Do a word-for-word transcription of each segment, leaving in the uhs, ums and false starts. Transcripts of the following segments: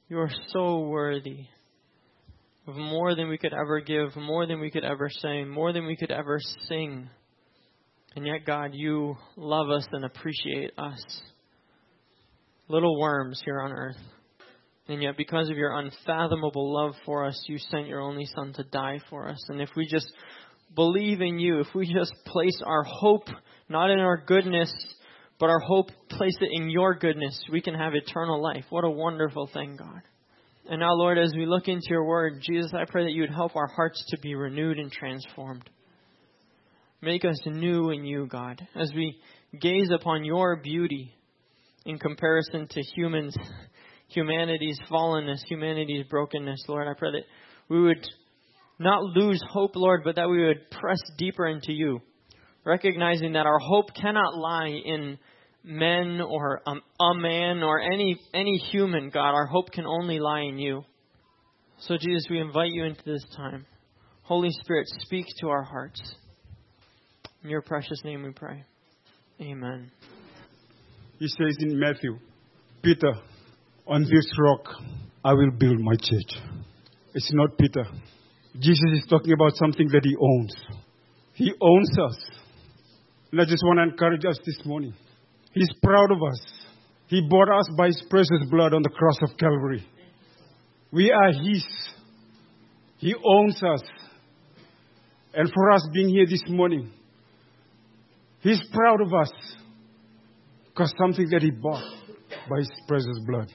You are so worthy of more than we could ever give, more than we could ever say, more than we could ever sing. And yet, God, you love us and appreciate us. Little worms here on earth. And yet, because of your unfathomable love for us, you sent your only Son to die for us. And if we just believe in you, if we just place our hope, not in our goodness, but our hope, place it in your goodness, we can have eternal life. What a wonderful thing, God. And now, Lord, as we look into your word, Jesus, I pray that you would help our hearts to be renewed and transformed. Make us new in you, God, as we gaze upon your beauty in comparison to humans, humanity's fallenness, humanity's brokenness. Lord, I pray that we would not lose hope, Lord, but that we would press deeper into you, recognizing that our hope cannot lie in men or um, a man or any any human, God. Our hope can only lie in you. So, Jesus, we invite you into this time. Holy Spirit, speak to our hearts. In your precious name we pray. Amen. He says in Matthew, Peter, on this rock I will build my church. It's not Peter. Jesus is talking about something that he owns. He owns us. And I just want to encourage us this morning. He's proud of us. He bought us by his precious blood on the cross of Calvary. We are his. He owns us. And for us being here this morning, he's proud of us. Because something that he bought by his precious blood.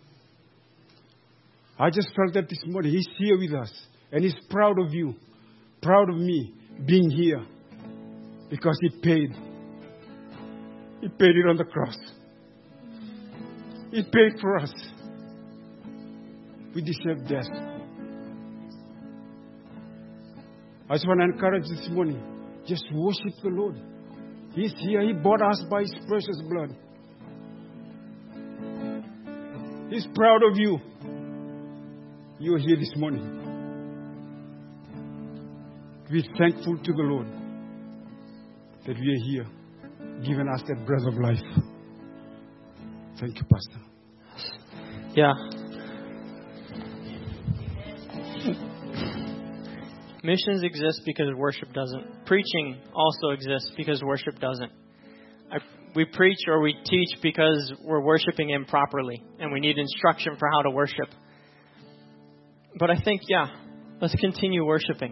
I just felt that this morning. He's here with us. And he's proud of you. Proud of me being here. Because he paid. He paid it on the cross. He paid for us. We deserve death. I just want to encourage this morning. Just worship the Lord. He's here. He bought us by his precious blood. He's proud of you. You are here this morning. Be thankful to the Lord that we are here, giving us that breath of life. Thank you, Pastor. Yeah. Missions exist because worship doesn't. Preaching also exists because worship doesn't. I, we preach or we teach because we're worshiping improperly and we need instruction for how to worship. But I think, yeah, let's continue worshiping.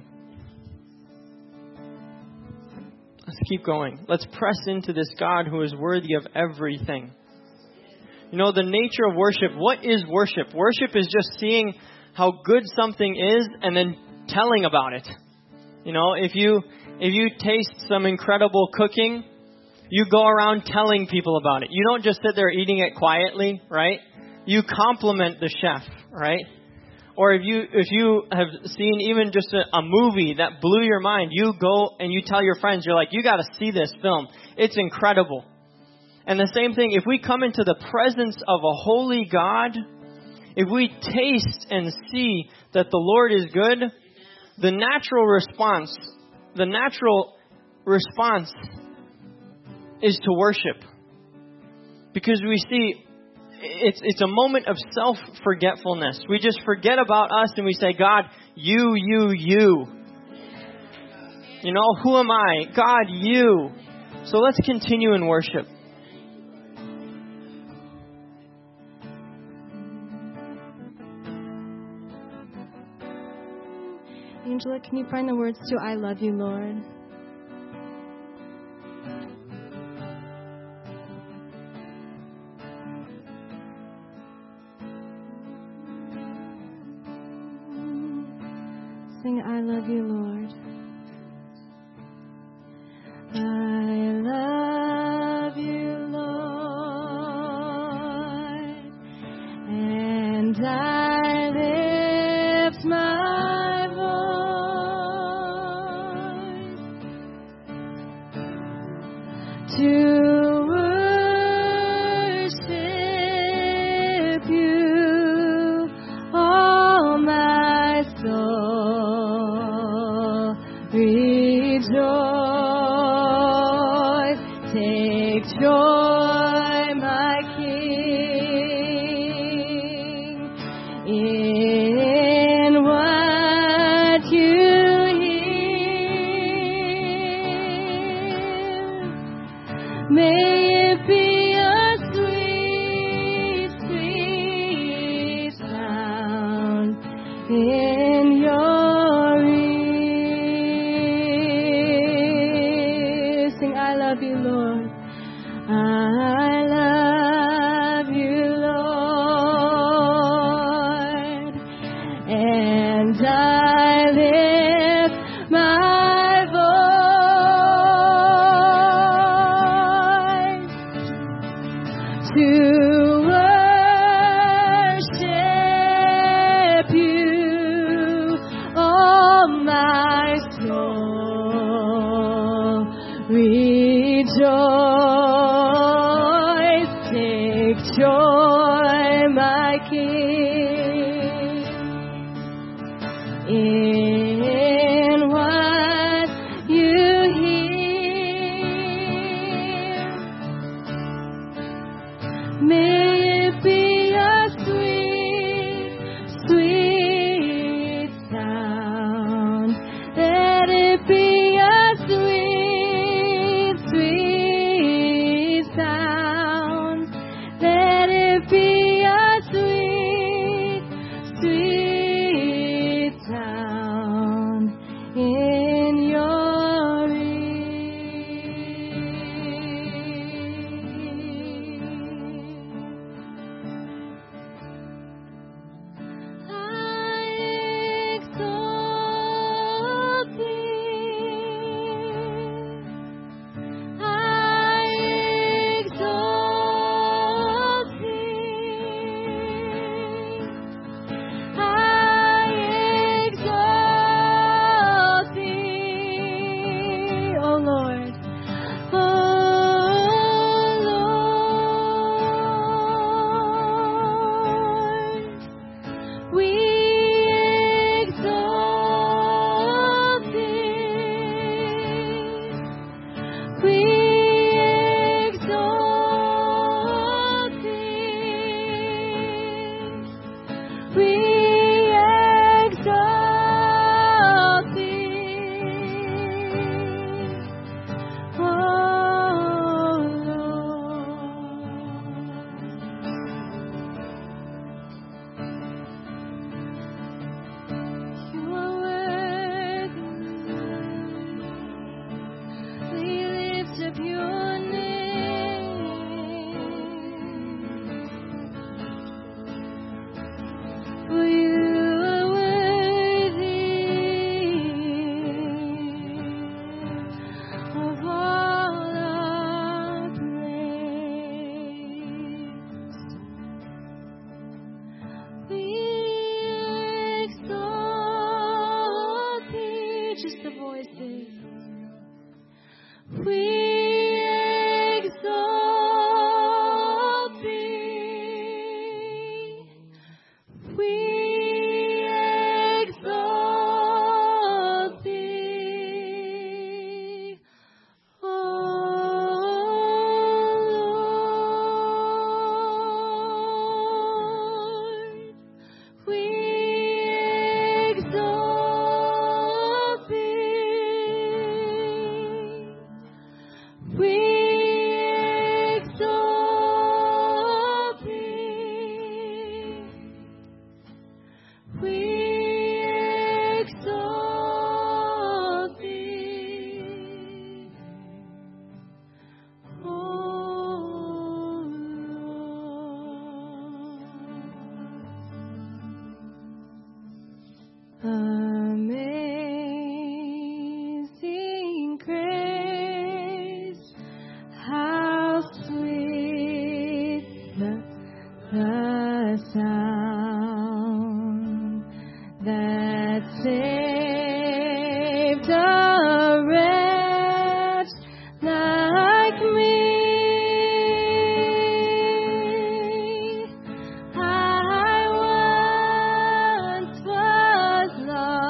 Let's keep going. Let's press into this God who is worthy of everything. You know, the nature of worship, what is worship? Worship is just seeing how good something is and then telling about it. You know, if you if you taste some incredible cooking, you go around telling people about it. You don't just sit there eating it quietly, right? You compliment the chef, right? Or if you if you have seen even just a, a movie that blew your mind, you go and you tell your friends, you're like, you got to see this film. It's incredible. And the same thing, if we come into the presence of a holy God, if we taste and see that the Lord is good, the natural response, the natural response is to worship. Because we see it's it's a moment of self-forgetfulness. We just forget about us and we say, God, you, you, you. You know, who am I? God, you. So let's continue in worship. Angela, can you find the words to I Love You, Lord? Sing I Love You, Lord. I love you, Lord, and I lift my voice to worship you, all my soul rejoice, take joy, my King, in what you hear. May it be a sweet, sweet sound in your ears. Sing, I love you, Lord. I love you, Lord, and I lift my voice to worship you, oh my soul, rejoice. Joy, my King, in what you hear. May it be a sweet, sweet sound. Let it be a sweet, sweet sound. Let it be a sweet, sweet sound in your ear. I exalt thee. I exalt I exalt thee, O Lord, O Lord. We exalt thee. We exalt thee. We exalt thee, oh Lord. You are worthy. We lift up your name. For you are worthy of all our praise. We exalt thee, just the voices. We exalt thee. We exalt thee, O Lord. We exalt thee. We exalt thee. We exalt thee, O Lord. Amazing grace, how sweet the, the sound that saved a wretch like me. I once was lost.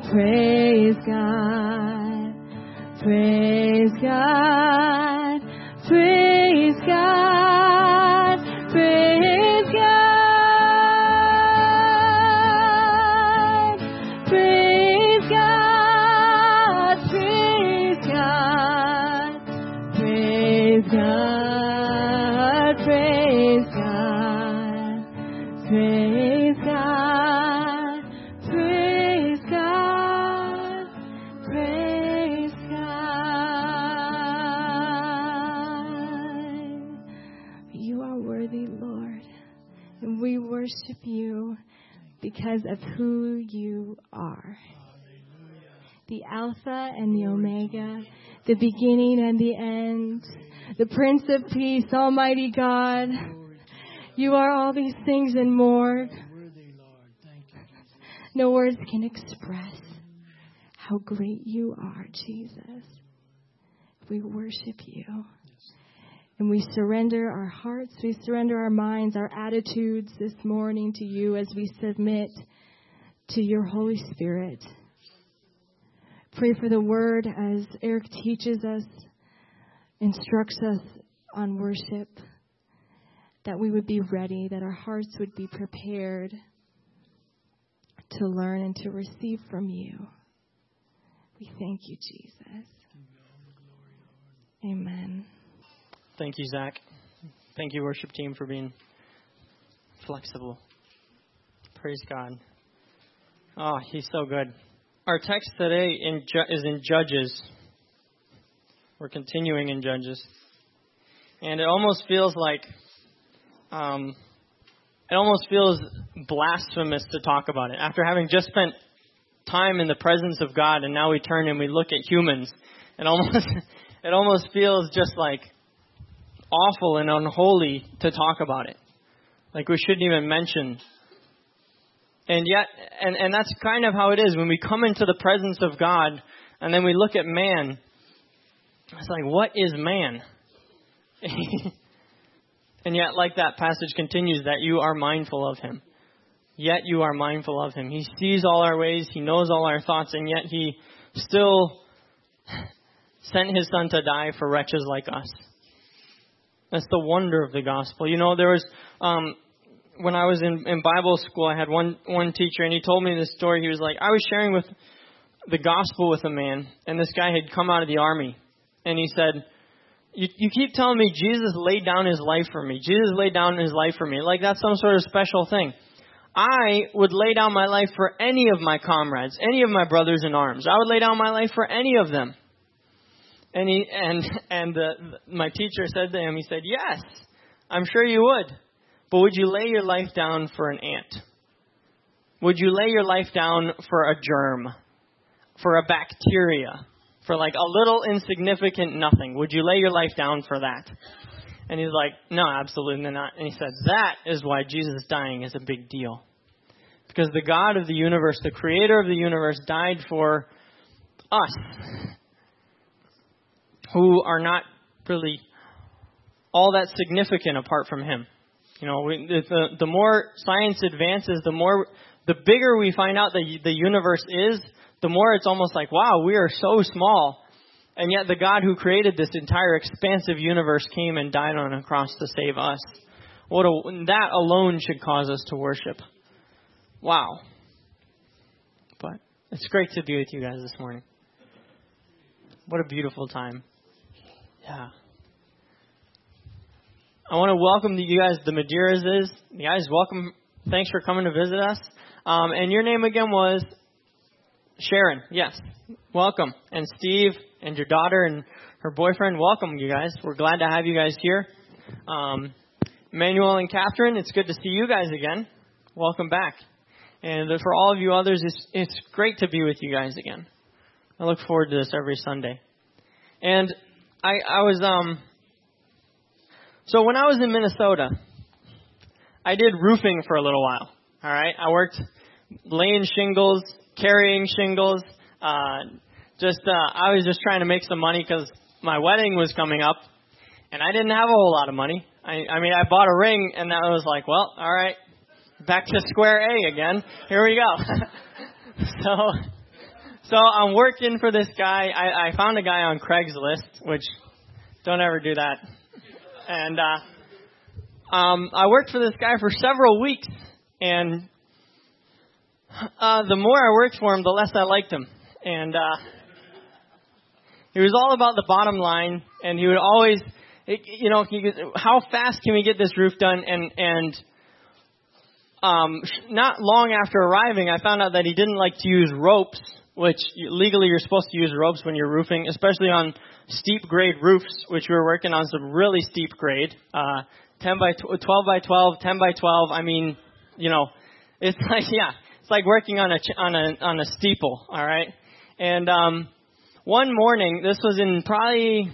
Praise God. Praise God. Praise God. Praise God. Praise God. Praise God. Praise God. Praise God. Praise God. Praise God. Praise God. You are worthy, Lord. And we worship you because of who you are. The Alpha and the Omega, the beginning and the end, the Prince of Peace, Almighty God. You are all these things and more. No words can express how great you are, Jesus. We worship you. And we surrender our hearts, we surrender our minds, our attitudes this morning to you as we submit to your Holy Spirit. Pray for the word as Eric teaches us, instructs us on worship, that we would be ready, that our hearts would be prepared to learn and to receive from you. We thank you, Jesus. Amen. Thank you, Zach. Thank you, worship team, for being flexible. Praise God. Oh, he's so good. Our text today in Ju- is in Judges. We're continuing in Judges. And it almost feels like, um, it almost feels blasphemous to talk about it. After having just spent time in the presence of God, and now we turn and we look at humans, it almost, it almost feels just like awful and unholy to talk about it. Like we shouldn't even mention. And yet, and, and that's kind of how it is when we come into the presence of God and then we look at man. It's like, what is man? And yet, like that passage continues, that you are mindful of him. Yet you are mindful of him. He sees all our ways. He knows all our thoughts. And yet he still sent his son to die for wretches like us. That's the wonder of the gospel. You know, there was, um, when I was in, in Bible school, I had one, one teacher, and he told me this story. He was like, I was sharing with the gospel with a man, and this guy had come out of the army. And he said, you, you keep telling me Jesus laid down his life for me. Jesus laid down his life for me. Like that's some sort of special thing. I would lay down my life for any of my comrades, any of my brothers in arms. I would lay down my life for any of them. And he and and the, my teacher said to him, he said, yes, I'm sure you would. But would you lay your life down for an ant? Would you lay your life down for a germ? For a bacteria? For like a little insignificant nothing? Would you lay your life down for that? And he's like, no, absolutely not. And he said, that is why Jesus dying is a big deal. Because the God of the universe, the creator of the universe, died for us, who are not really all that significant apart from him. You know, we, the, the more science advances, the more, the bigger we find out that the universe is, the more it's almost like, wow, we are so small. And yet the God who created this entire expansive universe came and died on a cross to save us. What a, that alone should cause us to worship. Wow. But it's great to be with you guys this morning. What a beautiful time. Yeah. I want to welcome you guys, the Madeiras. You guys, welcome. Thanks for coming to visit us. Um, and your name again was Sharon. Yes. Welcome. And Steve and your daughter and her boyfriend, welcome, you guys. We're glad to have you guys here. Um, Emmanuel and Catherine, it's good to see you guys again. Welcome back. And for all of you others, it's, it's great to be with you guys again. I look forward to this every Sunday. And I, I was, um, so when I was in Minnesota, I did roofing for a little while. All right. I worked laying shingles, carrying shingles, uh, just, uh, I was just trying to make some money because my wedding was coming up and I didn't have a whole lot of money. I, I mean, I bought a ring and I was like, well, all right, back to square A again. Here we go. So So I'm working for this guy. I, I found a guy on Craigslist, which don't ever do that. And uh, um, I worked for this guy for several weeks. And uh, the more I worked for him, the less I liked him. And uh, he was all about the bottom line. And he would always, you know, he goes, how fast can we get this roof done? And and um, not long after arriving, I found out that he didn't like to use ropes, which legally you're supposed to use ropes when you're roofing, especially on steep grade roofs, which we were working on some really steep grade, uh, ten by twelve by twelve, ten by twelve. I mean, you know, it's like, yeah, it's like working on a, on a, on a steeple. All right. And, um, one morning, this was in probably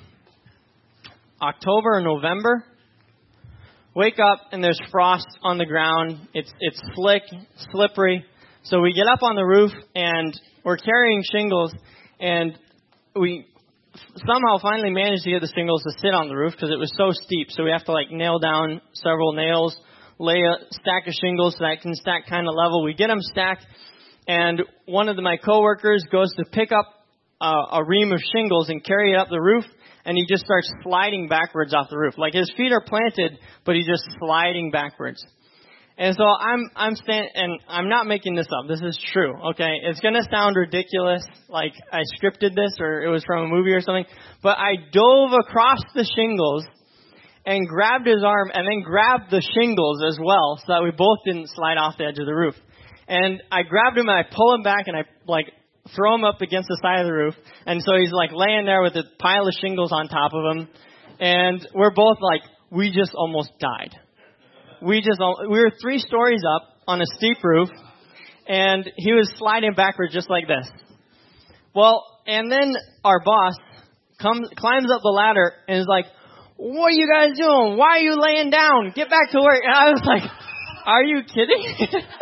October or November, wake up and there's frost on the ground. It's, it's slick, slippery. So we get up on the roof and we're carrying shingles, and we somehow finally managed to get the shingles to sit on the roof because it was so steep. So we have to like nail down several nails, lay a stack of shingles so that it can stack kind of level. We get them stacked, and one of the, my coworkers goes to pick up uh, a ream of shingles and carry it up the roof, and he just starts sliding backwards off the roof. Like his feet are planted, but he's just sliding backwards. And so I'm, I'm stand, and I'm not making this up. This is true. Okay. It's going to sound ridiculous. Like I scripted this or it was from a movie or something, but I dove across the shingles and grabbed his arm and then grabbed the shingles as well so that we both didn't slide off the edge of the roof. And I grabbed him and I pull him back and I like throw him up against the side of the roof. And so he's like laying there with a pile of shingles on top of him. And we're both like, we just almost died. We just, we were three stories up on a steep roof, and he was sliding backwards just like this. Well, and then our boss comes, climbs up the ladder and is like, what are you guys doing? Why are you laying down? Get back to work. And I was like, are you kidding?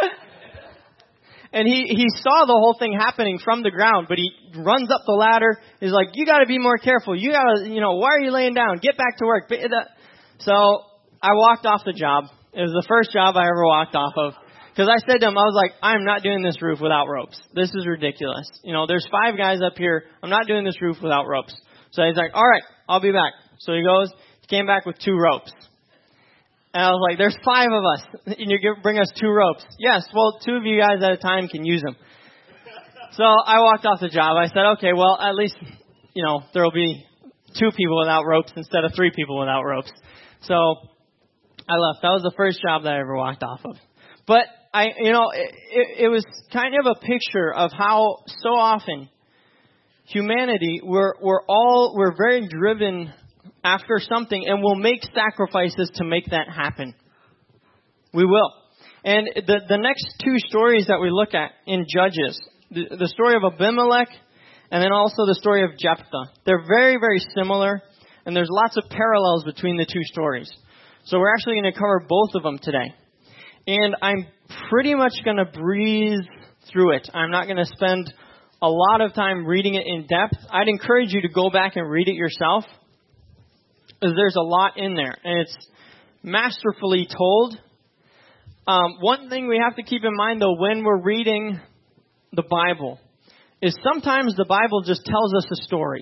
And he, he saw the whole thing happening from the ground, but he runs up the ladder. He's like, you got to be more careful. You got to, you know, why are you laying down? Get back to work. So I walked off the job. It was the first job I ever walked off of. Because I said to him, I was like, I'm not doing this roof without ropes. This is ridiculous. You know, there's five guys up here. I'm not doing this roof without ropes. So he's like, all right, I'll be back. So he goes, he came back with two ropes. And I was like, there's five of us. And you bring us two ropes. Yes, well, two of you guys at a time can use them. So I walked off the job. I said, okay, well, at least, you know, there will be two people without ropes instead of three people without ropes. So I left. That was the first job that I ever walked off of. But I, you know, it, it, it was kind of a picture of how so often humanity, we're, we're all, we're very driven after something and we'll make sacrifices to make that happen. We will. And the, the next two stories that we look at in Judges, the, the story of Abimelech and then also the story of Jephthah, they're very, very similar, and there's lots of parallels between the two stories. So we're actually going to cover both of them today. And I'm pretty much going to breeze through it. I'm not going to spend a lot of time reading it in depth. I'd encourage you to go back and read it yourself, because there's a lot in there. And it's masterfully told. Um, one thing we have to keep in mind, though, when we're reading the Bible, is sometimes the Bible just tells us a story.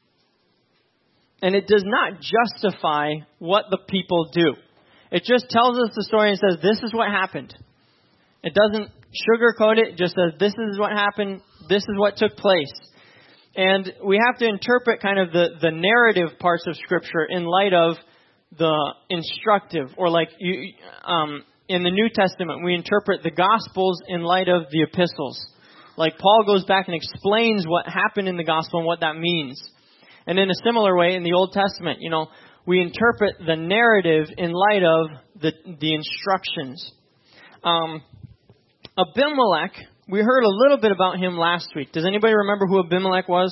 And it does not justify what the people do. It just tells us the story and says, this is what happened. It doesn't sugarcoat it. It just says, this is what happened. This is what took place. And we have to interpret kind of the, the narrative parts of Scripture in light of the instructive. Or like you, um, in the New Testament, we interpret the Gospels in light of the epistles. Like Paul goes back and explains what happened in the Gospel and what that means. And in a similar way, in the Old Testament, you know, we interpret the narrative in light of the the instructions. Um, Abimelech, we heard a little bit about him last week. Does anybody remember who Abimelech was?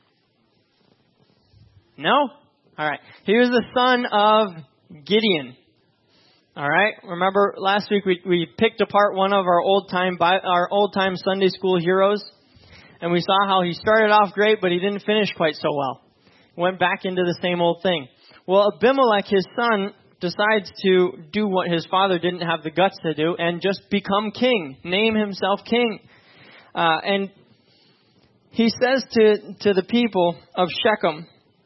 No? All right. He was the son of Gideon. All right. Remember last week we, we picked apart one of our old time our old time Sunday school heroes, and we saw how he started off great, but he didn't finish quite so well. Went back into the same old thing. Well, Abimelech, his son, decides to do what his father didn't have the guts to do and just become king, name himself king. Uh, and he says to, to the people of Shechem,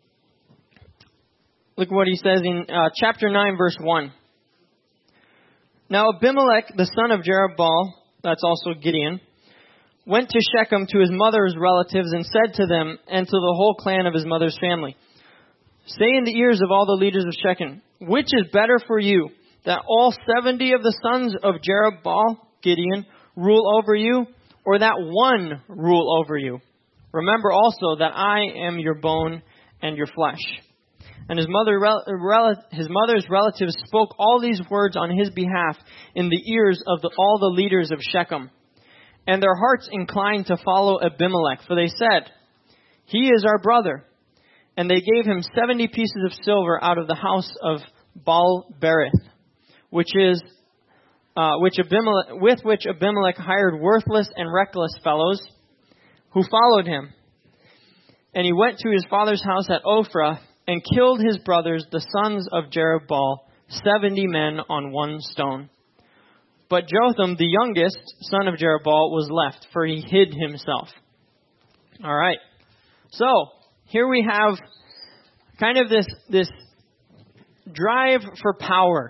look what he says in uh, chapter nine, verse one. Now Abimelech, the son of Jerubbaal, that's also Gideon, went to Shechem to his mother's relatives and said to them and to the whole clan of his mother's family, say in the ears of all the leaders of Shechem, which is better for you, that all seventy of the sons of Jerubbaal, Gideon, rule over you, or that one rule over you? Remember also that I am your bone and your flesh. And his mother, his mother's relatives spoke all these words on his behalf in the ears of the, all the leaders of Shechem. And their hearts inclined to follow Abimelech, for they said, he is our brother. And they gave him seventy pieces of silver out of the house of Baal-berith, which is uh, which Abimelech, with which Abimelech hired worthless and reckless fellows who followed him. And he went to his father's house at Ophrah and killed his brothers, the sons of Jerubbaal, seventy men on one stone. But Jotham, the youngest son of Jerubbaal, was left, for he hid himself. All right. So, here we have kind of this, this drive for power.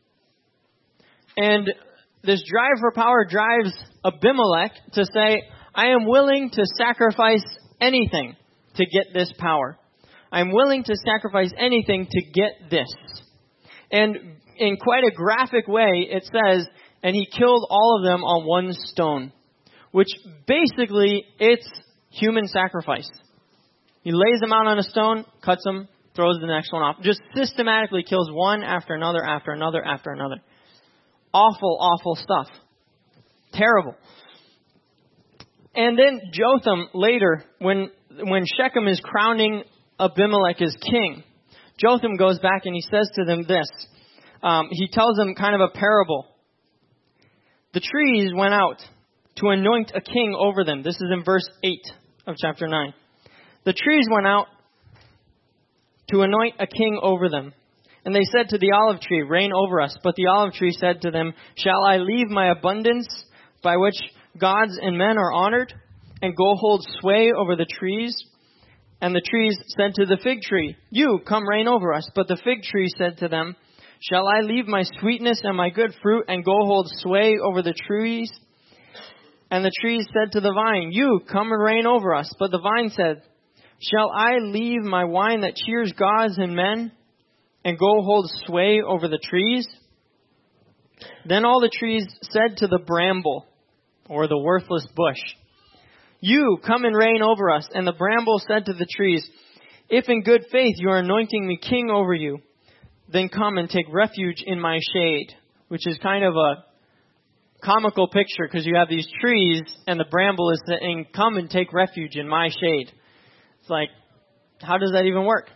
And this drive for power drives Abimelech to say, I am willing to sacrifice anything to get this power. I'm willing to sacrifice anything to get this. And in quite a graphic way, it says, and he killed all of them on one stone, which basically it's human sacrifice. He lays them out on a stone, cuts them, throws the next one off. Just systematically kills one after another, after another, after another. Awful, awful stuff. Terrible. And then Jotham later, when when Shechem is crowning Abimelech as king, Jotham goes back and he says to them this. Um, he tells them kind of a parable. The trees went out to anoint a king over them. This is in verse eight of chapter nine. The trees went out to anoint a king over them. And they said to the olive tree, reign over us. But the olive tree said to them, shall I leave my abundance by which gods and men are honored, and go hold sway over the trees? And the trees said to the fig tree, you, come reign over us. But the fig tree said to them, shall I leave my sweetness and my good fruit, and go hold sway over the trees? And the trees said to the vine, you, come and reign over us. But the vine said, shall I leave my wine that cheers gods and men, and go hold sway over the trees? Then all the trees said to the bramble, or the worthless bush, you, come and reign over us. And the bramble said to the trees, if in good faith you are anointing me king over you, then come and take refuge in my shade. Which is kind of a comical picture, because you have these trees and the bramble is saying, come and take refuge in my shade. It's like, how does that even work?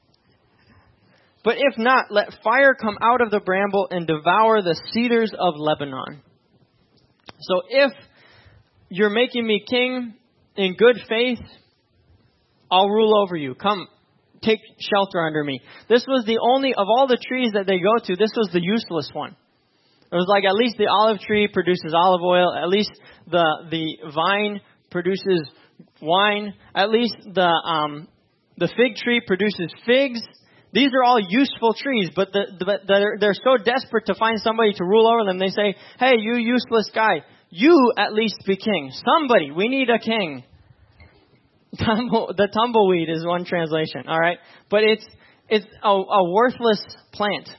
But if not, let fire come out of the bramble and devour the cedars of Lebanon. So if you're making me king in good faith, I'll rule over you. Come, take shelter under me. This was the only, of all the trees that they go to, this was the useless one. It was like, at least the olive tree produces olive oil. At least the the vine produces wine. At least the um, the fig tree produces figs. These are all useful trees, but the, the, they're, they're so desperate to find somebody to rule over them. They say, hey, you useless guy, you at least be king. Somebody, we need a king. Tumble, the tumbleweed is one translation, all right? But it's it's a, a worthless plant.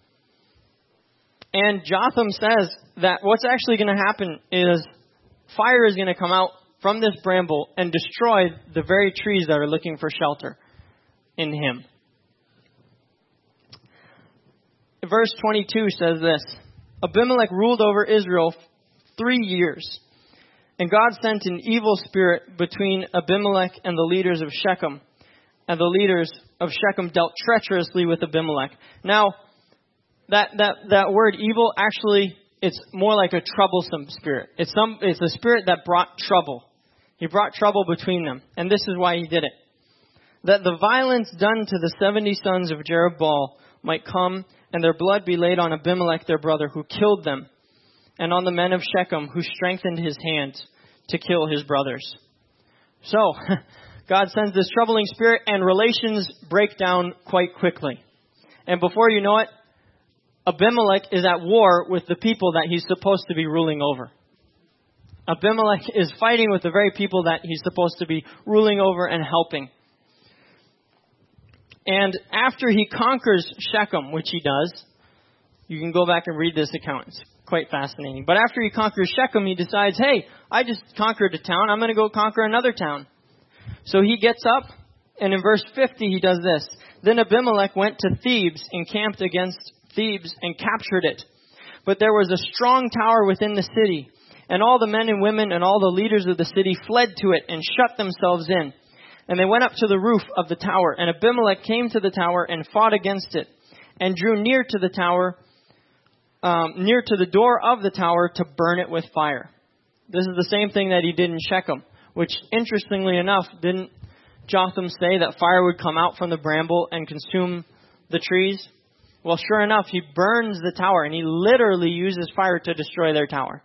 And Jotham says that what's actually going to happen is fire is going to come out from this bramble and destroy the very trees that are looking for shelter in him. Verse twenty-two says this, Abimelech ruled over Israel three years, and God sent an evil spirit between Abimelech and the leaders of Shechem, and the leaders of Shechem dealt treacherously with Abimelech. Now, that, that, that word evil, actually, it's more like a troublesome spirit. It's some, it's a spirit that brought trouble. He brought trouble between them, and this is why he did it. That the violence done to the seventy sons of Jerubbaal might come, and their blood be laid on Abimelech their brother, who killed them, and on the men of Shechem, who strengthened his hand to kill his brothers. So, God sends this troubling spirit and relations break down quite quickly. And before you know it, Abimelech is at war with the people that he's supposed to be ruling over. Abimelech is fighting with the very people that he's supposed to be ruling over and helping. And after he conquers Shechem, which he does, you can go back and read this account. It's quite fascinating. But after he conquers Shechem, he decides, hey, I just conquered a town. I'm going to go conquer another town. So he gets up, and in verse fifty, he does this. Then Abimelech went to Thebes, encamped against Thebes, and captured it. But there was a strong tower within the city, and all the men and women and all the leaders of the city fled to it and shut themselves in. And they went up to the roof of the tower, and Abimelech came to the tower and fought against it, and drew near to the tower, um, near to the door of the tower to burn it with fire. This is the same thing that he did in Shechem, which, interestingly enough, didn't Jotham say that fire would come out from the bramble and consume the trees? Well, sure enough, he burns the tower, and he literally uses fire to destroy their tower.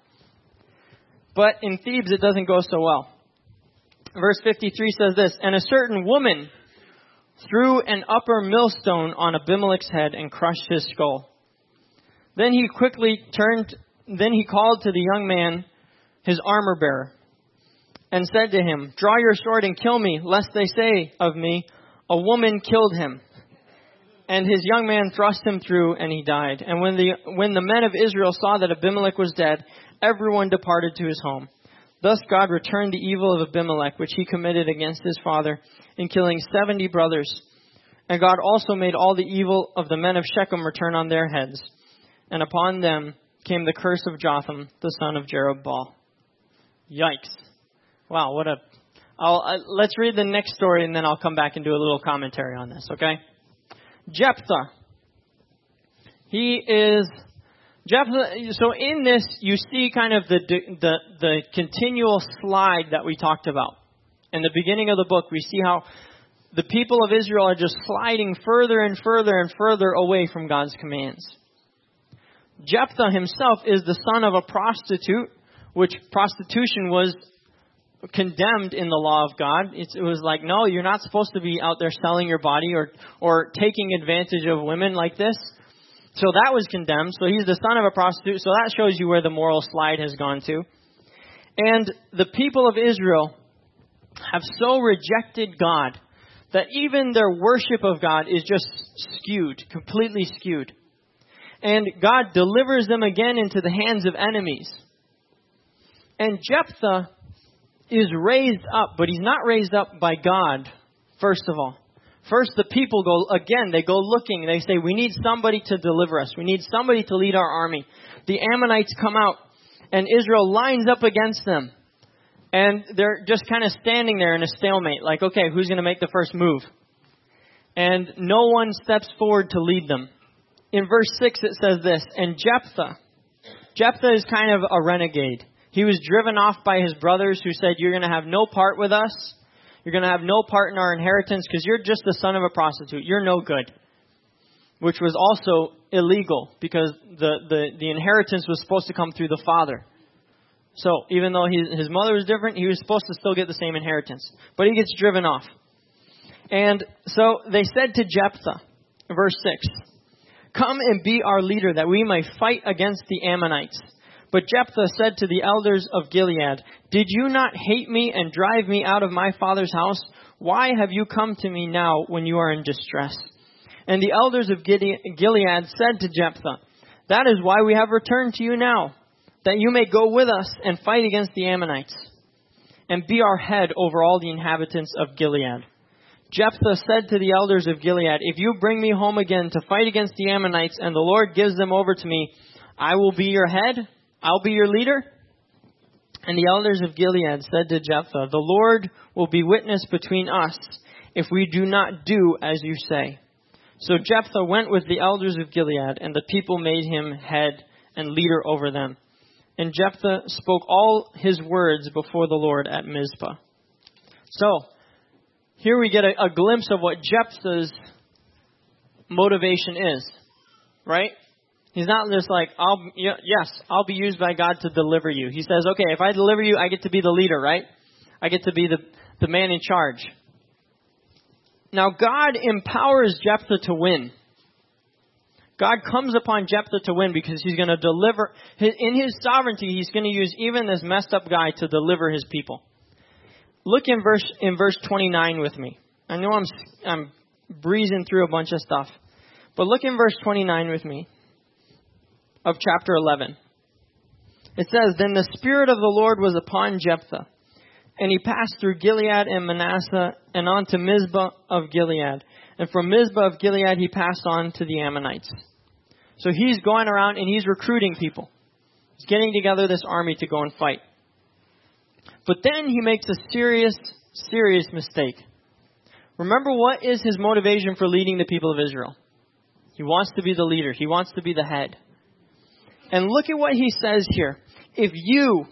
But in Thebes, it doesn't go so well. Verse fifty-three says this, and a certain woman threw an upper millstone on Abimelech's head and crushed his skull. Then he quickly turned, then he called to the young man, his armor bearer, and said to him, draw your sword and kill me, lest they say of me, a woman killed him. And his young man thrust him through, and he died. And when the when the men of Israel saw that Abimelech was dead, everyone departed to his home. Thus God returned the evil of Abimelech, which he committed against his father, in killing seventy brothers. And God also made all the evil of the men of Shechem return on their heads. And upon them came the curse of Jotham, the son of Jerubbaal. Yikes. Wow, what a... I'll, uh, let's read the next story, and then I'll come back and do a little commentary on this, okay? Jephthah. He is... Jephthah, so in this, you see kind of the, the the continual slide that we talked about. In the beginning of the book, we see how the people of Israel are just sliding further and further and further away from God's commands. Jephthah himself is the son of a prostitute, which prostitution was condemned in the law of God. It's, it was like, no, you're not supposed to be out there selling your body or or taking advantage of women like this. So that was condemned. So he's the son of a prostitute. So that shows you where the moral slide has gone to. And the people of Israel have so rejected God that even their worship of God is just skewed, completely skewed. And God delivers them again into the hands of enemies. And Jephthah is raised up, but he's not raised up by God, first of all. First, the people go, again, they go looking. They say, we need somebody to deliver us. We need somebody to lead our army. The Ammonites come out, and Israel lines up against them. And they're just kind of standing there in a stalemate, like, okay, who's going to make the first move? And no one steps forward to lead them. In verse six, it says this, and Jephthah. Jephthah is kind of a renegade. He was driven off by his brothers who said, you're going to have no part with us. You're going to have no part in our inheritance because you're just the son of a prostitute. You're no good. Which was also illegal because the, the, the inheritance was supposed to come through the father. So even though he, his mother was different, he was supposed to still get the same inheritance. But he gets driven off. And so they said to Jephthah, verse six, come and be our leader that we may fight against the Ammonites. But Jephthah said to the elders of Gilead, did you not hate me and drive me out of my father's house? Why have you come to me now when you are in distress? And the elders of Gilead said to Jephthah, that is why we have returned to you now, that you may go with us and fight against the Ammonites, and be our head over all the inhabitants of Gilead. Jephthah said to the elders of Gilead, if you bring me home again to fight against the Ammonites, and the Lord gives them over to me, I will be your head. I'll be your leader. And the elders of Gilead said to Jephthah, the Lord will be witness between us if we do not do as you say. So Jephthah went with the elders of Gilead, and the people made him head and leader over them. And Jephthah spoke all his words before the Lord at Mizpah. So, here we get a, a glimpse of what Jephthah's motivation is, right? He's not just like, I'll, yes, I'll be used by God to deliver you. He says, okay, if I deliver you, I get to be the leader, right? I get to be the, the man in charge. Now, God empowers Jephthah to win. God comes upon Jephthah to win because he's going to deliver. In his sovereignty, he's going to use even this messed up guy to deliver his people. Look in verse in verse twenty-nine with me. I know I'm I'm breezing through a bunch of stuff. But look in verse twenty-nine with me of chapter eleven. It says, Then the Spirit of the Lord was upon Jephthah, and he passed through Gilead and Manasseh and on to Mizpah of Gilead. And from Mizpah of Gilead, he passed on to the Ammonites. So he's going around and he's recruiting people. He's getting together this army to go and fight. But then he makes a serious, serious mistake. Remember, what is his motivation for leading the people of Israel? He wants to be the leader. He wants to be the head. And look at what he says here. If you,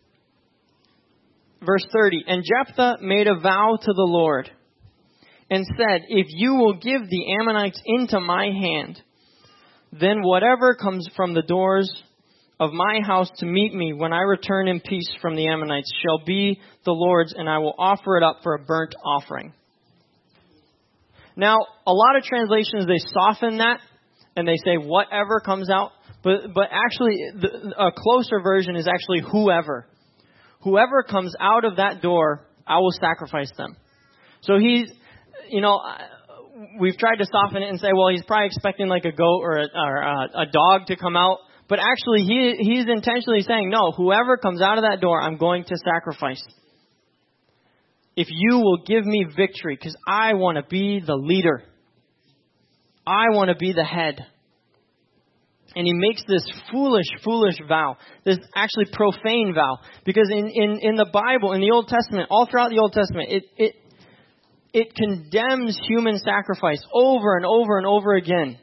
verse thirty, and Jephthah made a vow to the Lord and said, if you will give the Ammonites into my hand, then whatever comes from the doors of my house to meet me when I return in peace from the Ammonites shall be the Lord's, and I will offer it up for a burnt offering. Now, a lot of translations, they soften that and they say whatever comes out. But but actually, the, a closer version is actually whoever. Whoever comes out of that door, I will sacrifice them. So he's, you know, we've tried to soften it and say, well, he's probably expecting like a goat or a, or a, a dog to come out. But actually, he he's intentionally saying, no, whoever comes out of that door, I'm going to sacrifice. If you will give me victory, because I want to be the leader. I want to be the head. And he makes this foolish, foolish vow. This actually profane vow. Because in, in, in the Bible, in the Old Testament, all throughout the Old Testament, it, it, it condemns human sacrifice over and over and over again.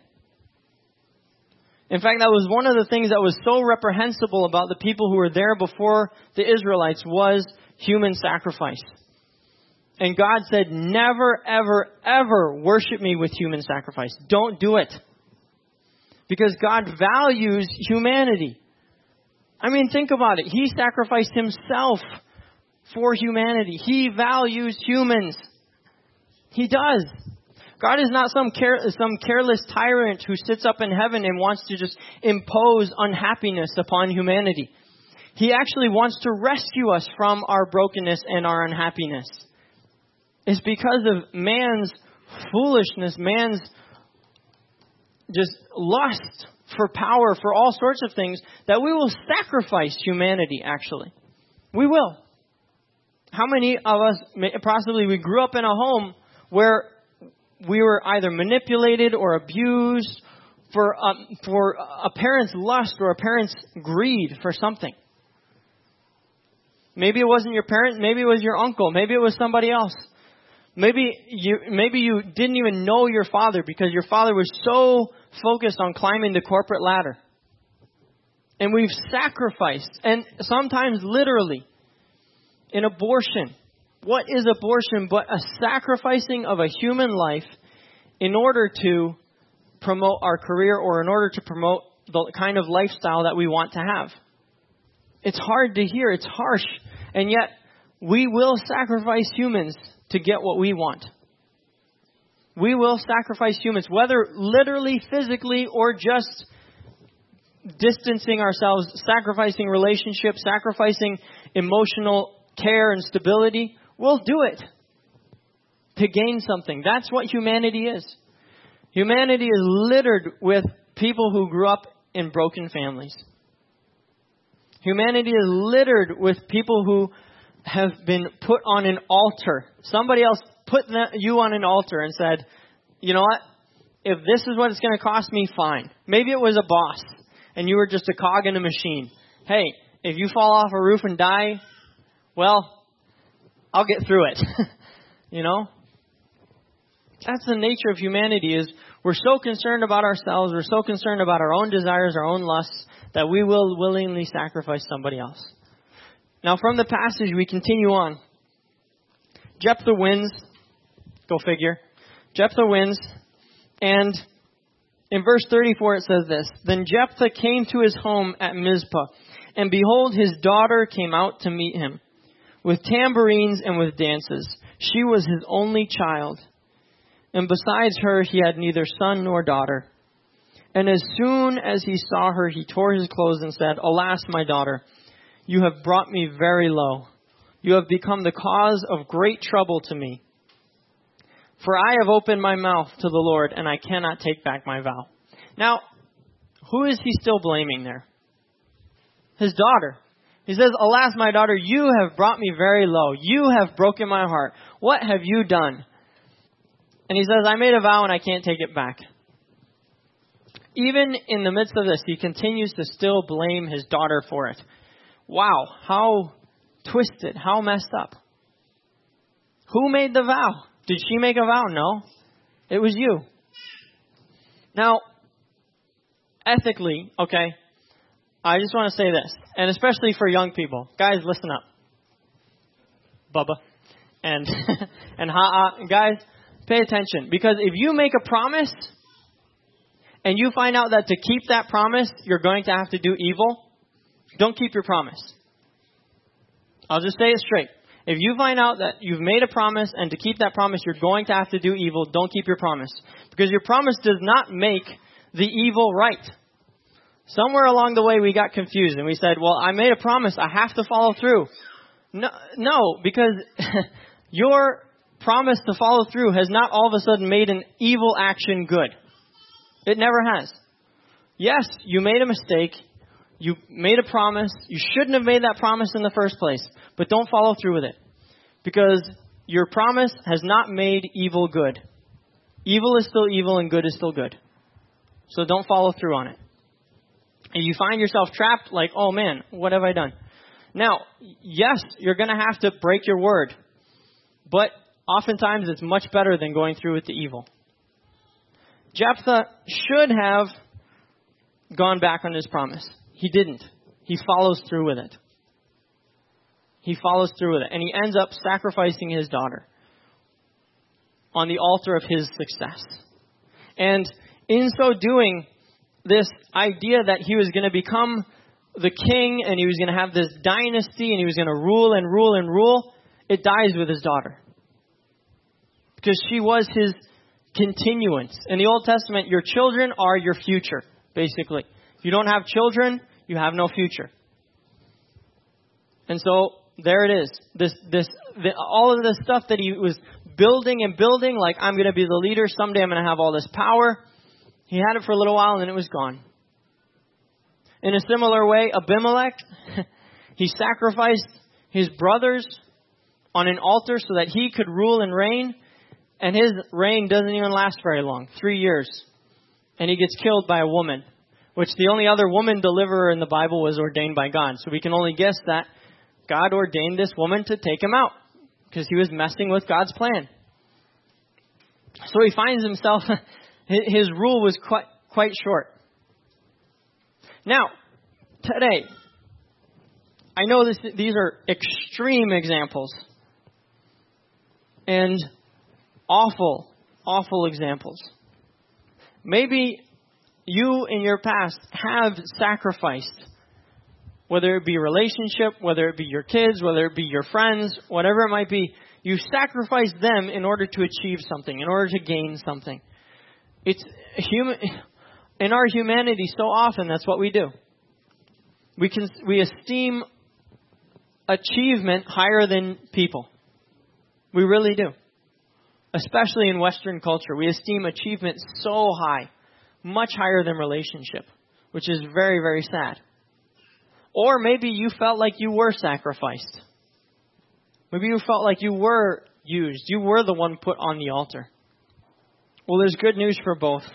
In fact, that was one of the things that was so reprehensible about the people who were there before the Israelites was human sacrifice. And God said, never, ever, ever worship me with human sacrifice. Don't do it. Because God values humanity. I mean, think about it. He sacrificed himself for humanity. He values humans. He does. God is not some care, some careless tyrant who sits up in heaven and wants to just impose unhappiness upon humanity. He actually wants to rescue us from our brokenness and our unhappiness. It's because of man's foolishness, man's just lust for power, for all sorts of things, that we will sacrifice humanity, actually. We will. How many of us, possibly we grew up in a home where we were either manipulated or abused for, um, for a parent's lust or a parent's greed for something? Maybe it wasn't your parent, maybe it was your uncle, maybe it was somebody else. Maybe you maybe you didn't even know your father because your father was so focused on climbing the corporate ladder. And we've sacrificed, and sometimes literally, in abortion. What is abortion but a sacrificing of a human life in order to promote our career or in order to promote the kind of lifestyle that we want to have? It's hard to hear. It's harsh. And yet, we will sacrifice humans to get what we want. We will sacrifice humans, whether literally, physically, or just distancing ourselves, sacrificing relationships, sacrificing emotional care and stability. We'll do it to gain something. That's what humanity is. Humanity is littered with people who grew up in broken families. Humanity is littered with people who have been put on an altar. Somebody else put you on an altar and said, you know what? If this is what it's going to cost me, fine. Maybe it was a boss and you were just a cog in a machine. Hey, if you fall off a roof and die, well, I'll get through it. You know? That's the nature of humanity, is we're so concerned about ourselves, we're so concerned about our own desires, our own lusts, that we will willingly sacrifice somebody else. Now, from the passage, we continue on. Jephthah wins. Go figure. Jephthah wins. And in verse thirty-four, it says this. Then Jephthah came to his home at Mizpah, and behold, his daughter came out to meet him. with tambourines and with dances. She was his only child. And besides her, he had neither son nor daughter. And as soon as he saw her, he tore his clothes and said, Alas, my daughter, you have brought me very low. You have become the cause of great trouble to me. For I have opened my mouth to the Lord, and I cannot take back my vow. Now, who is he still blaming there? His daughter. He says, Alas, my daughter, you have brought me very low. You have broken my heart. What have you done? And he says, I made a vow and I can't take it back. Even in the midst of this, he continues to still blame his daughter for it. Wow, how twisted, how messed up. Who made the vow? Did she make a vow? No. It was you. Now, ethically, okay, I just want to say this, and especially for young people. Guys, listen up. Bubba and and Ha-Ha. Guys, pay attention. Because if you make a promise and you find out that to keep that promise, you're going to have to do evil, don't keep your promise. I'll just say it straight. If you find out that you've made a promise and to keep that promise, you're going to have to do evil, don't keep your promise. Because your promise does not make the evil right. Somewhere along the way we got confused and we said, well, I made a promise, I have to follow through. No, no, because your promise to follow through has not all of a sudden made an evil action good. It never has. Yes, you made a mistake. You made a promise. You shouldn't have made that promise in the first place. But don't follow through with it. Because your promise has not made evil good. Evil is still evil and good is still good. So don't follow through on it. And you find yourself trapped like, oh man, what have I done? Now, yes, you're going to have to break your word. But oftentimes it's much better than going through with the evil. Jephthah should have gone back on his promise. He didn't. He follows through with it. He follows through with it. And he ends up sacrificing his daughter on the altar of his success. And in so doing, this idea that he was going to become the king and he was going to have this dynasty and he was going to rule and rule and rule, it dies with his daughter. Because she was his continuance. In the Old Testament, your children are your future, basically. If you don't have children, you have no future. And so there it is. This, this, the, all of the stuff that he was building and building, like I'm going to be the leader, someday I'm going to have all this power. He had it for a little while and then it was gone. In a similar way, Abimelech, he sacrificed his brothers on an altar so that he could rule and reign. And his reign doesn't even last very long, three years. And he gets killed by a woman, which the only other woman deliverer in the Bible was ordained by God. So we can only guess that God ordained this woman to take him out because he was messing with God's plan. So he finds himself, his rule was quite, quite short. Now, today, I know this, these are extreme examples and awful, awful examples. Maybe you in your past have sacrificed, whether it be a relationship, whether it be your kids, whether it be your friends, whatever it might be. You sacrificed them in order to achieve something, in order to gain something. It's human. In our humanity, so often that's what we do. We can we esteem achievement higher than people. We really do. Especially in Western culture, we esteem achievement so high, much higher than relationship, which is very, very sad. Or maybe you felt like you were sacrificed. Maybe you felt like you were used. You were the one put on the altar. Well, there's good news for both.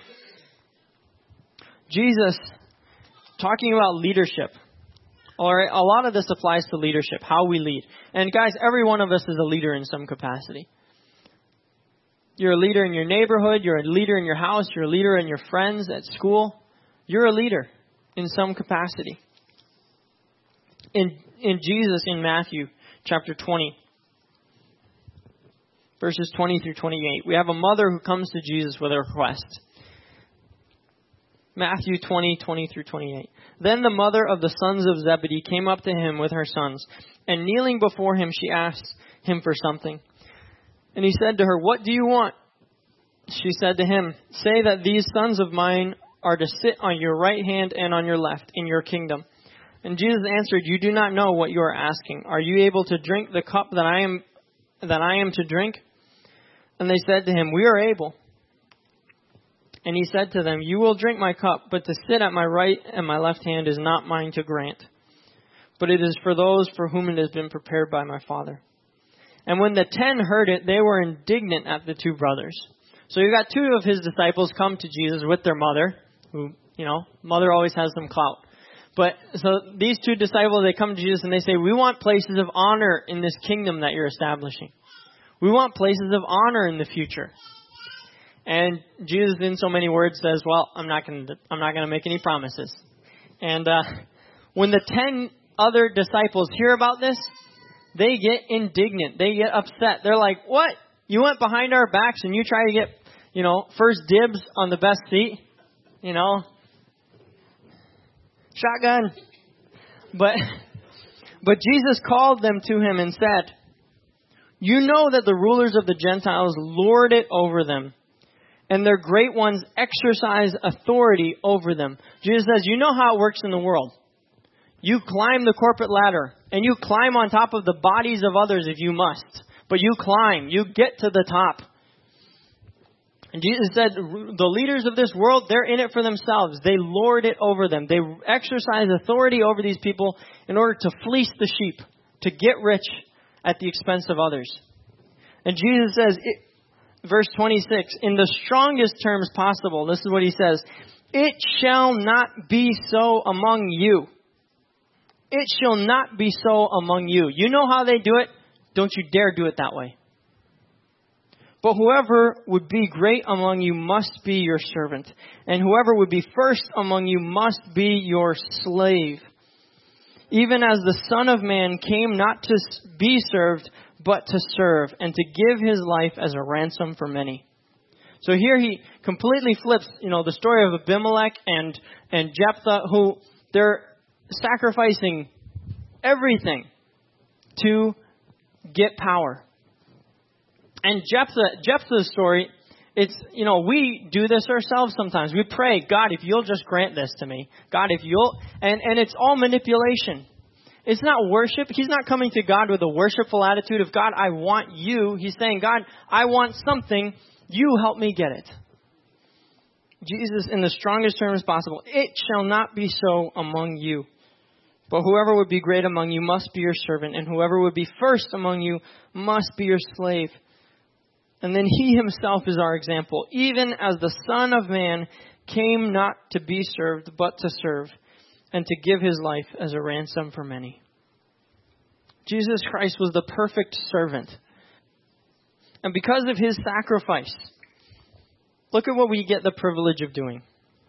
Jesus, talking about leadership, or a lot of this applies to leadership, how we lead. And guys, every one of us is a leader in some capacity. You're a leader in your neighborhood. You're a leader in your house. You're a leader in your friends at school. You're a leader in some capacity. In, in Jesus, in Matthew chapter twenty, verses twenty through twenty-eight, we have a mother who comes to Jesus with a request. Matthew twenty, twenty through twenty-eight. Then the mother of the sons of Zebedee came up to him with her sons, and kneeling before him, she asked him for something. And he said to her, "What do you want?" She said to him, "Say that these sons of mine are to sit on your right hand and on your left in your kingdom." And Jesus answered, "You do not know what you are asking. Are you able to drink the cup that I am that I am to drink?" And they said to him, "We are able." And he said to them, "You will drink my cup, but to sit at my right and my left hand is not mine to grant, but it is for those for whom it has been prepared by my Father." And when the ten heard it, they were indignant at the two brothers. So you got two of his disciples come to Jesus with their mother, who, you know, mother always has some clout. But so these two disciples, they come to Jesus and they say, "We want places of honor in this kingdom that you're establishing. We want places of honor in the future." And Jesus, in so many words, says, "Well, I'm not going to, I'm not going to make any promises." And uh, when the ten other disciples hear about this, they get indignant. They get upset. They're like, "What? You went behind our backs and you try to get, you know, first dibs on the best seat? You know, shotgun." But, but Jesus called them to him and said, "You know that the rulers of the Gentiles lord it over them, and their great ones exercise authority over them." Jesus says, you know how it works in the world. You climb the corporate ladder, and you climb on top of the bodies of others if you must. But you climb. You get to the top. And Jesus said, the leaders of this world, they're in it for themselves. They lord it over them. They exercise authority over these people in order to fleece the sheep, to get rich at the expense of others. And Jesus says, it, verse twenty-six, in the strongest terms possible, this is what he says, "It shall not be so among you. It shall not be so among you." You know how they do it? Don't you dare do it that way. "But whoever would be great among you must be your servant, and whoever would be first among you must be your slave. Even as the Son of Man came not to be served, but to serve, and to give his life as a ransom for many." So here he completely flips, you know, the story of Abimelech and, and Jephthah, who they're sacrificing everything to get power. And Jephthah, Jephthah's story, it's, you know, we do this ourselves sometimes. We pray, "God, if you'll just grant this to me. God, if you'll," and, and it's all manipulation. It's not worship. He's not coming to God with a worshipful attitude of, "God, I want you." He's saying, "God, I want something. You help me get it." Jesus, in the strongest terms possible, "It shall not be so among you. But whoever would be great among you must be your servant, and whoever would be first among you must be your slave." And then he himself is our example. "Even as the Son of Man came not to be served, but to serve, and to give his life as a ransom for many." Jesus Christ was the perfect servant. And because of his sacrifice, look at what we get the privilege of doing.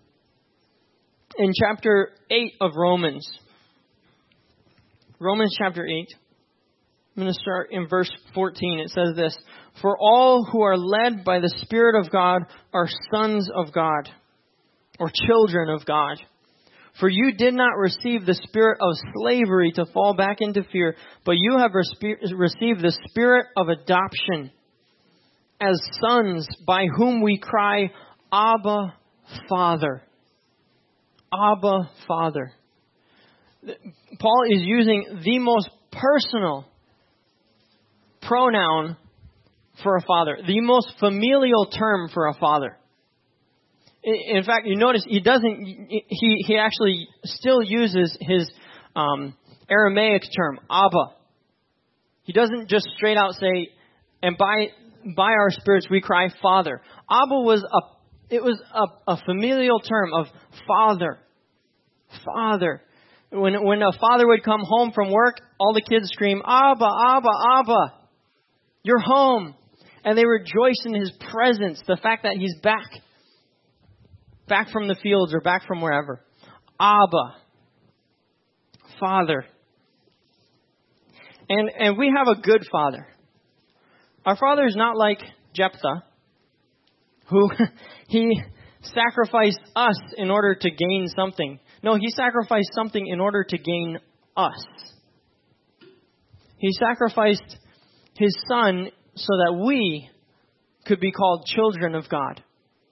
In chapter eight of Romans, Romans chapter eight, I'm going to start in verse fourteen. It says this, "For all who are led by the Spirit of God are sons of God," or children of God. "For you did not receive the spirit of slavery to fall back into fear, but you have respe- received the spirit of adoption as sons, by whom we cry, Abba, Father." Abba, Father. Paul is using the most personal pronoun for a father, the most familial term for a father. In fact, you notice he doesn't, he, he actually still uses his um, Aramaic term, Abba. He doesn't just straight out say, "And by by our spirits we cry, Father." Abba was a, it was a, a familial term of father. Father. When, when a father would come home from work, all the kids scream, "Abba, Abba, Abba. You're home." And they rejoice in his presence, the fact that he's back. Back from the fields or back from wherever. Abba. Father. And and we have a good father. Our father is not like Jephthah, who he sacrificed us in order to gain something. No, He sacrificed something in order to gain us. He sacrificed His Son so that we could be called children of God.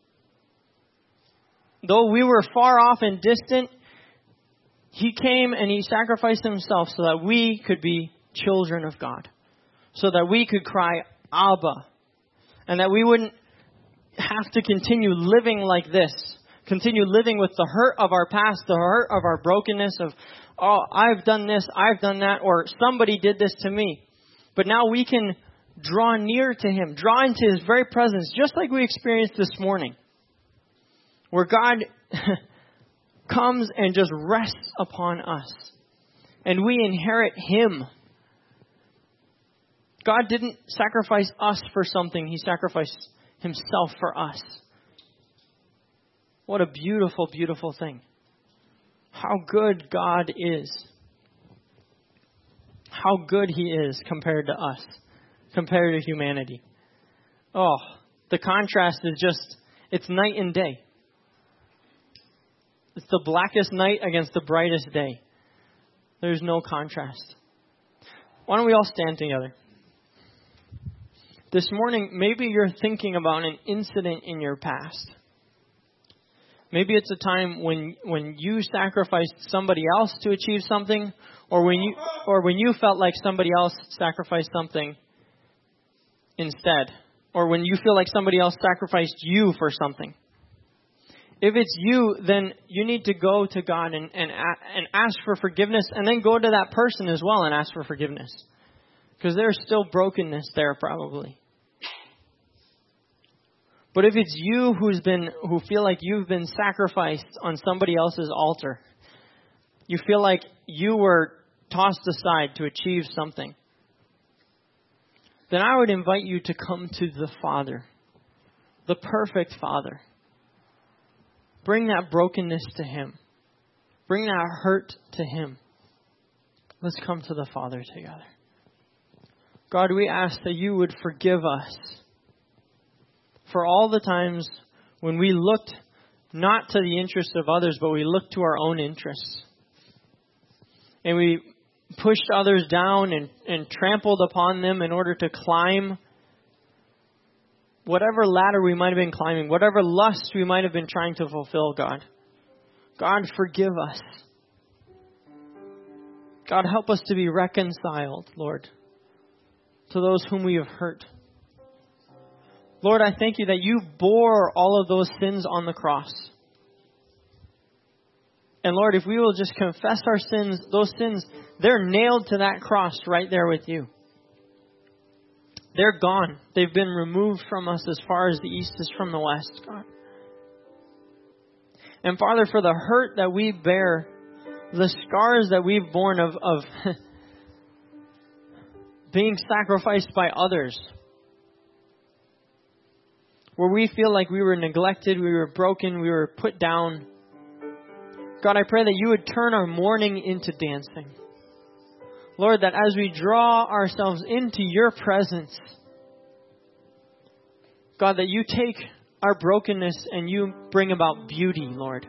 Though we were far off and distant, He came and He sacrificed Himself so that we could be children of God. So that we could cry, Abba. And that we wouldn't have to continue living like this. Continue living with the hurt of our past, the hurt of our brokenness of, oh, I've done this, I've done that, or somebody did this to me. But now we can draw near to Him, draw into His very presence, just like we experienced this morning. Where God comes and just rests upon us. And we inherit Him. God didn't sacrifice us for something. He sacrificed Himself for us. What a beautiful, beautiful thing. How good God is. How good He is compared to us. Compared to humanity. Oh, the contrast is just, it's night and day. It's the blackest night against the brightest day. There's no contrast. Why don't we all stand together? This morning, maybe you're thinking about an incident in your past. Maybe it's a time when when you sacrificed somebody else to achieve something, or when you or when you felt like somebody else sacrificed something instead, or when you feel like somebody else sacrificed you for something. If it's you, then you need to go to God and, and, and ask for forgiveness, and then go to that person as well and ask for forgiveness. Because there's still brokenness there probably. But if it's you who's been, who feel like you've been sacrificed on somebody else's altar, you feel like you were tossed aside to achieve something, then I would invite you to come to the Father, the perfect Father. Bring that brokenness to Him. Bring that hurt to Him. Let's come to the Father together. God, we ask that You would forgive us for all the times when we looked not to the interests of others, but we looked to our own interests. And we pushed others down and, and trampled upon them in order to climb whatever ladder we might have been climbing, whatever lust we might have been trying to fulfill, God. God, forgive us. God, help us to be reconciled, Lord, to those whom we have hurt. Lord, I thank You that You bore all of those sins on the cross. And Lord, if we will just confess our sins, those sins, they're nailed to that cross right there with You. They're gone. They've been removed from us as far as the east is from the west, God. And Father, for the hurt that we bear, the scars that we've borne of, of being sacrificed by others, where we feel like we were neglected, we were broken, we were put down, God, I pray that You would turn our mourning into dancing. Lord, that as we draw ourselves into Your presence, God, that You take our brokenness and You bring about beauty, Lord.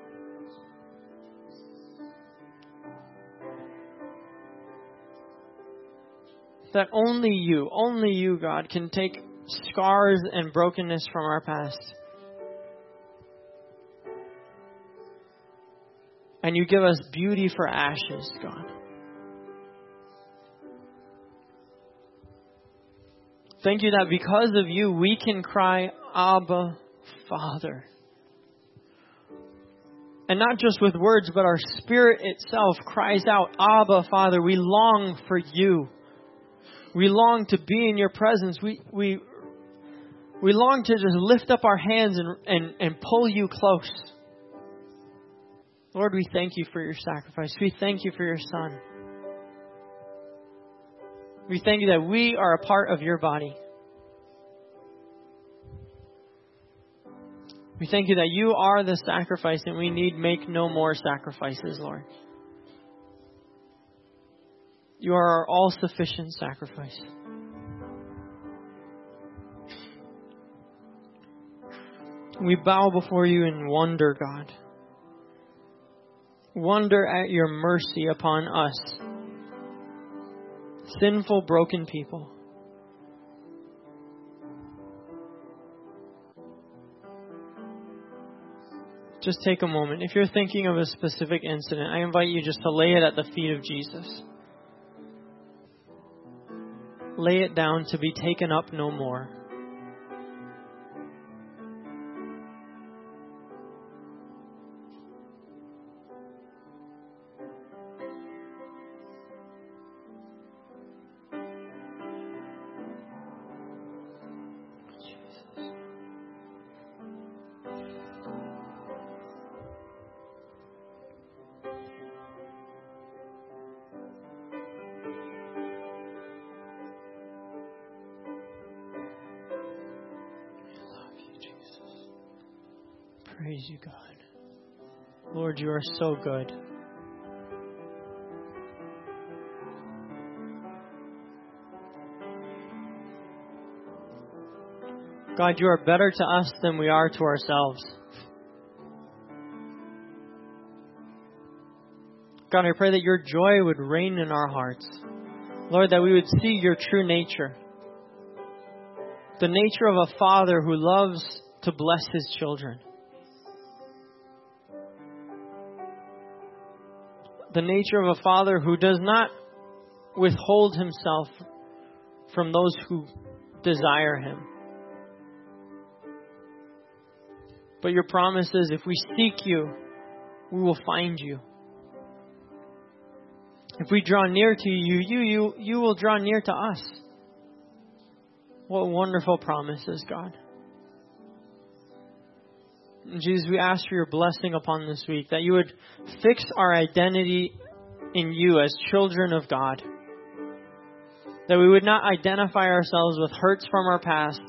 That only You, only You, God, can take scars and brokenness from our past. And You give us beauty for ashes, God. Thank You that because of You, we can cry, Abba, Father. And not just with words, but our spirit itself cries out, Abba, Father. We long for You. We long to be in Your presence. We we we long to just lift up our hands and, and, and pull You close. Lord, we thank You for Your sacrifice. We thank You for Your Son. We thank You that we are a part of Your body. We thank You that You are the sacrifice and we need make no more sacrifices, Lord. You are our all-sufficient sacrifice. We bow before you in wonder, God. Wonder at your mercy upon us, sinful, broken people. Just take a moment. If you're thinking of a specific incident, I invite you just to lay it at the feet of Jesus. Lay it down to be taken up no more. Praise you, God. Lord, you are so good. God, you are better to us than we are to ourselves. God, I pray that your joy would reign in our hearts. Lord, that we would see your true nature. The nature of a father who loves to bless his children. The nature of a father who does not withhold himself from those who desire him. But your promise is, if we seek you, we will find you. If we draw near to you, you, you, you will draw near to us. What wonderful promises, God. Jesus, we ask for your blessing upon this week, that you would fix our identity in you as children of God. That we would not identify ourselves with hurts from our past,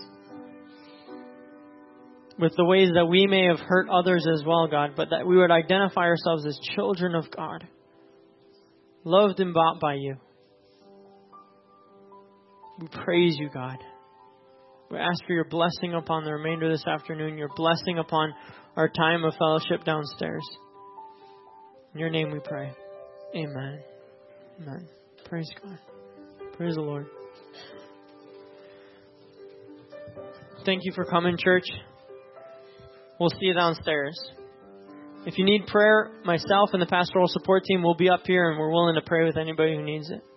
with the ways that we may have hurt others as well, God, but that we would identify ourselves as children of God, loved and bought by you. We praise you, God. We ask for your blessing upon the remainder of this afternoon, your blessing upon our time of fellowship downstairs. In your name we pray. Amen. Amen. Praise God. Praise the Lord. Thank you for coming, church. We'll see you downstairs. If you need prayer, myself and the pastoral support team will be up here, and we're willing to pray with anybody who needs it.